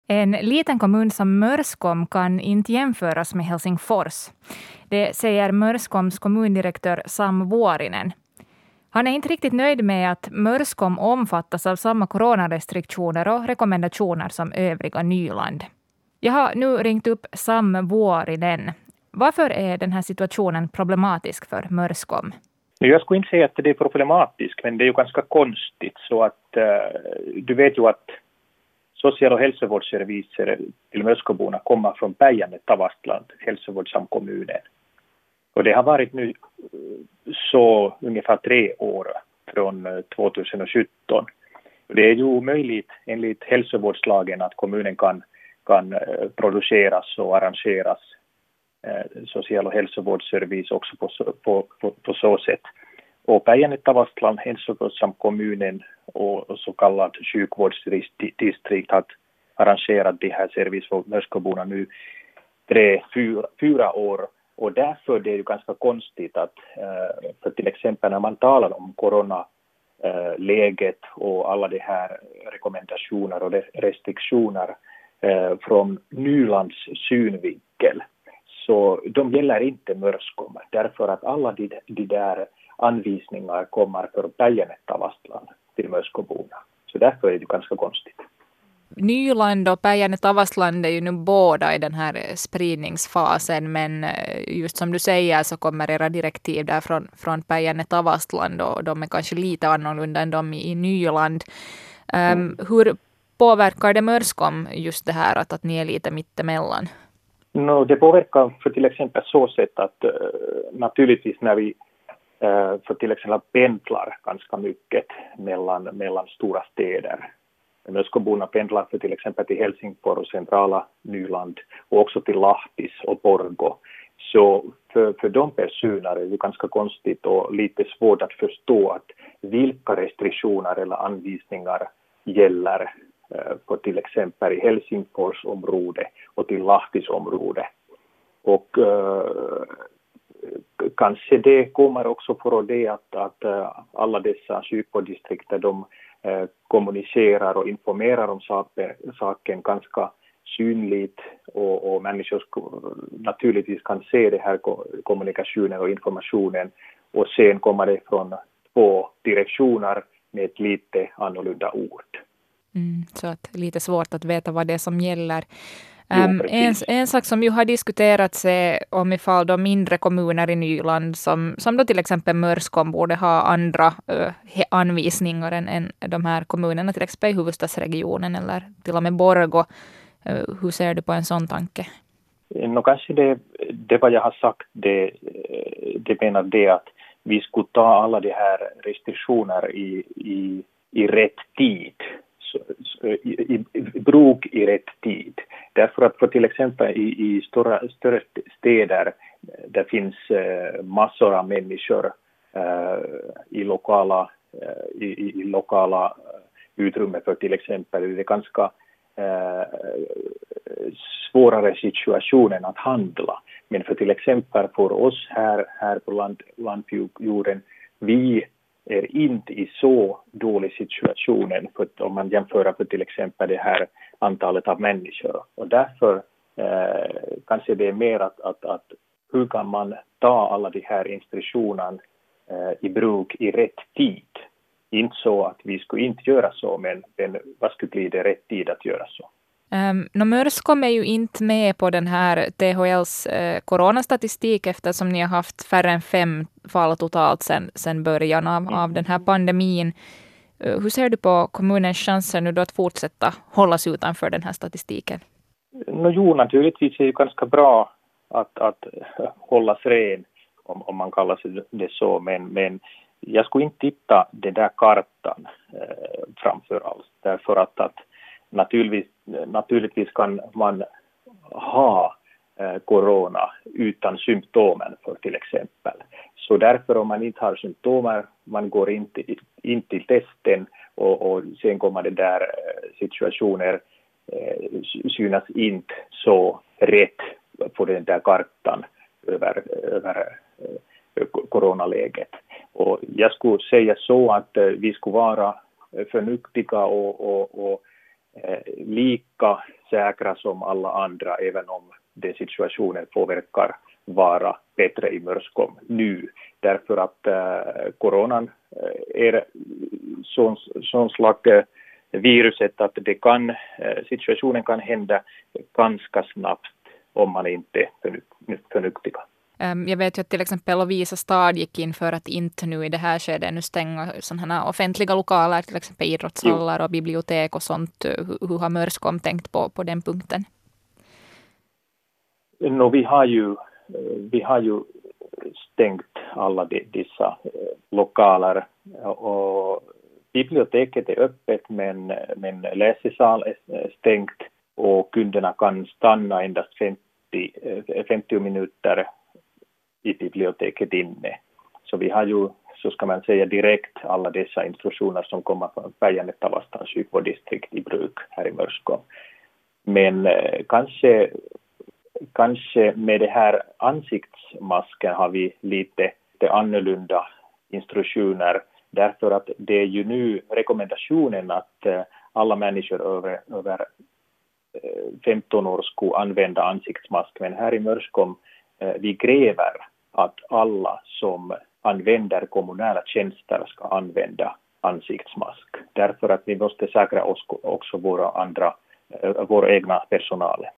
En liten kommun som Mörskom kan inte jämföras med Helsingfors. Det säger Mörskoms kommundirektör Sam Vuorinen. Han är inte riktigt nöjd med att Mörskom omfattas av samma coronarestriktioner och rekommendationer som övriga Nyland. Jag har nu ringt upp Sam Vuorinen. Varför är den här situationen problematisk för Mörskom? Jag skulle inte säga att det är problematiskt, men det är ju ganska konstigt. Så att du vet ju att social- och hälsovårdsserviser till Mörskomborna kommer från Päijänne, Tavastland, hälsovårdssamkommunen. Och det har varit nu så ungefär 3 år från 2017. Och det är ju möjligt enligt hälsovårdslagen att kommunen kan produceras och arrangeras social- och hälsovårdsservice också på så sätt. Och Päijänne, Tavastland, hälsovårdssamkommunen och så kallad sjukvårdsdistrikt har arrangerat det här service för Mörskomborna nu 3-4 år. Och därför det är det ganska konstigt att för till exempel när man talar om coronaläget och alla de här rekommendationer och restriktioner från Nylands synvinkel, så de gäller inte Mörskom, därför att alla de där anvisningar kommer för Päijänne, Tavastland till Mörskomborna. Så därför är det ganska konstigt. Nyland och Päijänne, Tavastland är ju nu båda i den här spridningsfasen, men just som du säger så kommer era direktiv där från Päijänne, Tavastland och de är kanske lite annorlunda än de i Nyland. Hur påverkar det Mörskom just det här att ni är lite mittemellan? Det påverkar för till exempel så sätt att naturligtvis när vi för till exempel pendlar ganska mycket mellan stora städer. Mörskomborna pendlar för till exempel till Helsingfors och centrala Nyland och också till Lahtis och Borgå. Så för de personer är det ganska konstigt och lite svårt att förstå att vilka restriktioner eller anvisningar gäller för till exempel i Helsingfors område och till Lahtis område. Och kanske det kommer också för det att alla dessa sjukvårdsdistrikt de kommunicerar och informerar om saken ganska synligt och människor naturligtvis kan se det här kommunikationen och informationen och sen kommer det från 2 direktioner med ett lite annorlunda ord. Så att lite svårt att veta vad det är som gäller. En sak som ju har diskuterats är om ifall de mindre kommuner i Nyland som då till exempel Mörskom borde ha andra anvisningar än de här kommunerna, till exempel i huvudstadsregionen eller till och med Borgå. Hur ser du på en sån tanke? Kanske det vad jag har sagt, det menar det att vi skulle ta alla de här restriktioner i rätt tid. I bruk i rätt tid. Därför att för till exempel i större städer där finns massor av människor i lokala utrymme för till exempel det är ganska svårare situationen att handla. Men för till exempel för oss här på landjorden, vi är inte i så dålig situationen för om man jämför för till exempel det här antalet av människor. Och därför kanske det är mer att hur kan man ta alla de här instruktionerna i bruk i rätt tid. Inte så att vi skulle inte göra så, men vad skulle bli det rätt tid att göra så? Mörskom är ju inte med på den här THLs coronastatistik eftersom ni har haft färre än 5 fall totalt sedan början av den här pandemin. Hur ser du på kommunens chanser nu då att fortsätta hållas utanför den här statistiken? Naturligtvis är det ganska bra att hållas ren om man kallar sig det så, men jag skulle inte titta den där kartan framför allt därför att naturligtvis kan man ha corona utan symptomen för till exempel. Så därför om man inte har symptomer, man går inte in till testen och sen kommer det där situationer synas inte så rätt på den där kartan över coronaläget. Och jag skulle säga så att vi skulle vara förnuftiga och lika säkra som alla andra, även om den situationen påverkar vara bättre i Mörskom nu. Därför att coronan är sån slags viruset att situationen kan hända ganska snabbt om man inte är förnuftiga. Jag vet ju att till exempel Lovisa stad gick in för att inte nu i det här skedet nu stänga sådana här offentliga lokaler, till exempel idrottshallar och bibliotek och sånt. Hur har Mörskom tänkt på den punkten? Vi har ju stängt alla dessa lokaler och biblioteket är öppet men läsesal är stängt och kunderna kan stanna endast 50 minuter i biblioteket inne. Så vi har ju, så ska man säga direkt, alla dessa instruktioner som kommer från Päijänne-Tavastans sjukvårdsdistrikt i bruk här i Mörskom. Men kanske med det här ansiktsmasken har vi lite annorlunda instruktioner därför att det är ju nu rekommendationen att alla människor över 15 år skulle använda ansiktsmask. Men här i Mörskom vi kräver att alla som använder kommunala tjänster ska använda ansiktsmask. Därför att vi måste säkra oss också vår egna personal.